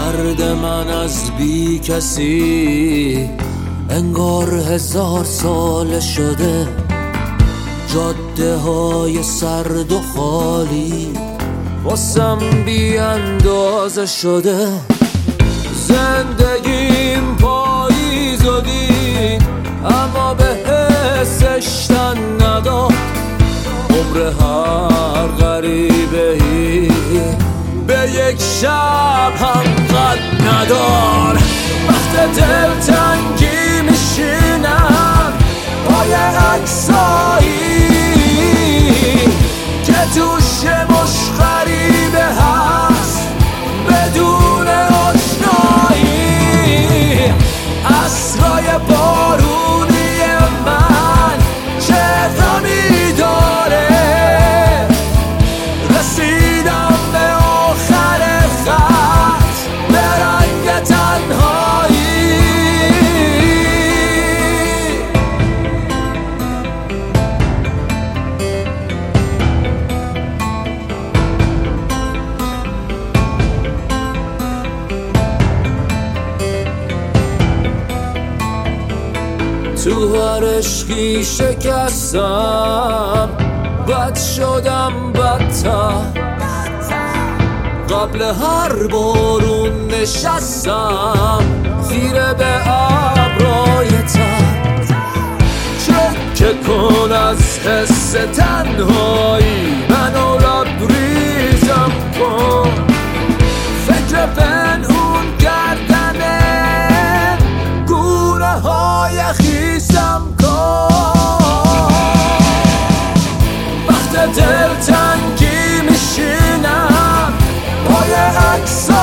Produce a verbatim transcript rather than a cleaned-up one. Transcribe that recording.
درد من از بی کسی انگار هزار سال شده، جاده های سرد و خالی واسم بی اندازه شده. زندگیم پاییز و دید اما به حسش تن نداد. عمر هر غریبه‌ای به یک شب هم قد ندار. وقت دلتنگی میشینم پای عکسایی که توش مش غریبه هست بدون آشنایی. عصرهای بارونی من چه غمی داره، رسیدم به آخر خط به رنگ تنهایی. تو هر عشقی شکستم، بد شدم بدتر. قبل هر بارون نشستم خیره به ابرای تر. چکه کن از حس تنهایی منو لبریزم کن. فکر پنهون کردن گونه های خیسم کن. وقت دلتنگی میشینم پای عکس